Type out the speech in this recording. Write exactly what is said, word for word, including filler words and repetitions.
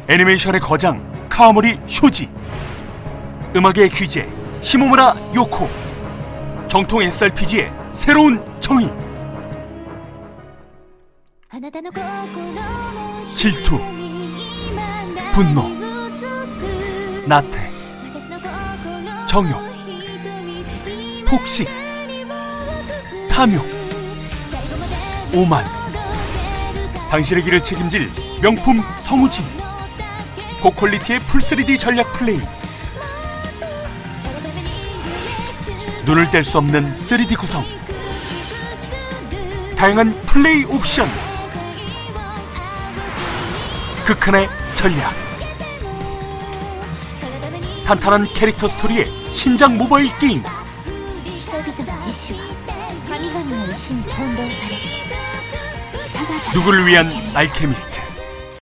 애니메이션의 거장 카와모리 쇼지, 음악의 귀재 시모무라 요코, 정통 에스알피지의 새로운 정의. 질투, 분노, 나태, 정욕, 폭식, 탐욕, 오만. 당신의 길을 책임질 명품 성우진, 고퀄리티의 풀 쓰리디 전략 플레이, 눈을 뗄 수 없는 쓰리디 구성, 다양한 플레이 옵션, 극한의 전략, 탄탄한 캐릭터 스토리의 신작 모바일 게임. 누구를 위한 알케미스트,